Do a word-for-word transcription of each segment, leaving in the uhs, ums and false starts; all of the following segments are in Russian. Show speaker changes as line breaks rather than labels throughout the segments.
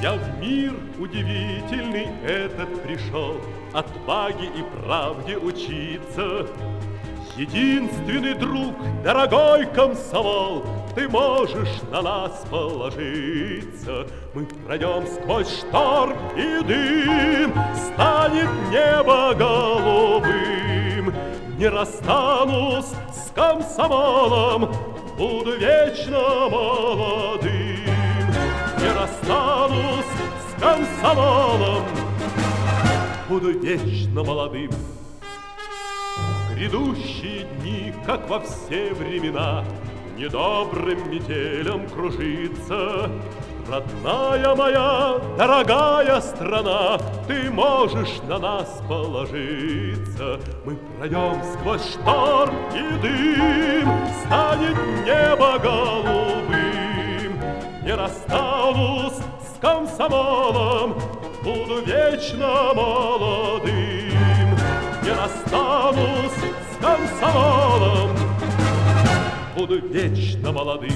Я в мир удивительный этот пришел, отваге и правде учиться. Единственный друг, дорогой комсомол, ты можешь на нас положиться. Мы пройдем сквозь шторм и дым, станет небо голубым. Не расстанусь с комсомолом, буду вечно молодым. Не расстанусь с комсомолом, буду вечно молодым. Грядущие дни, как во все времена, недобрым метелем кружится. Родная моя, дорогая страна, ты можешь на нас положиться. Мы пройдем сквозь шторм и дым, станет небо голубым. Не расстанусь с комсомолом, буду вечно молодым. Не расстанусь с комсомолом, буду вечно молодым.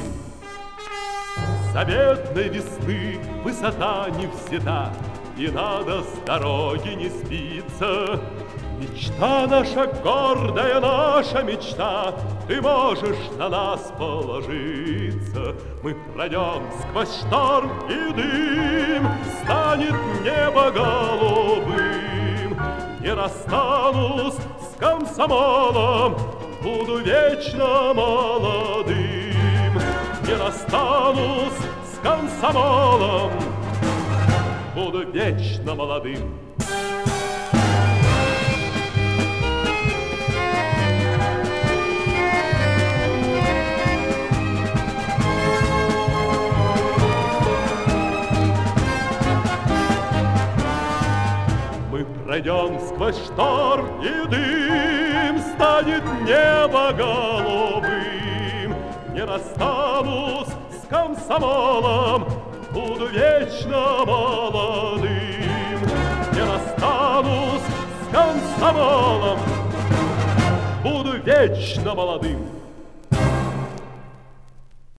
Заветной весны высота не взята, и надо с дороги не сбиться. Мечта наша, гордая наша мечта, ты можешь на нас положиться. Мы пройдем сквозь шторм и дым, станет небо голубым. Не расстанусь с комсомолом, буду вечно молодым. Не расстанусь с комсомолом, буду вечно молодым. Мы пройдем сквозь шторм и дым, станет небо голубым. Не расстанусь с комсомолом, буду вечно молодым. Не расстанусь с комсомолом, буду вечно молодым.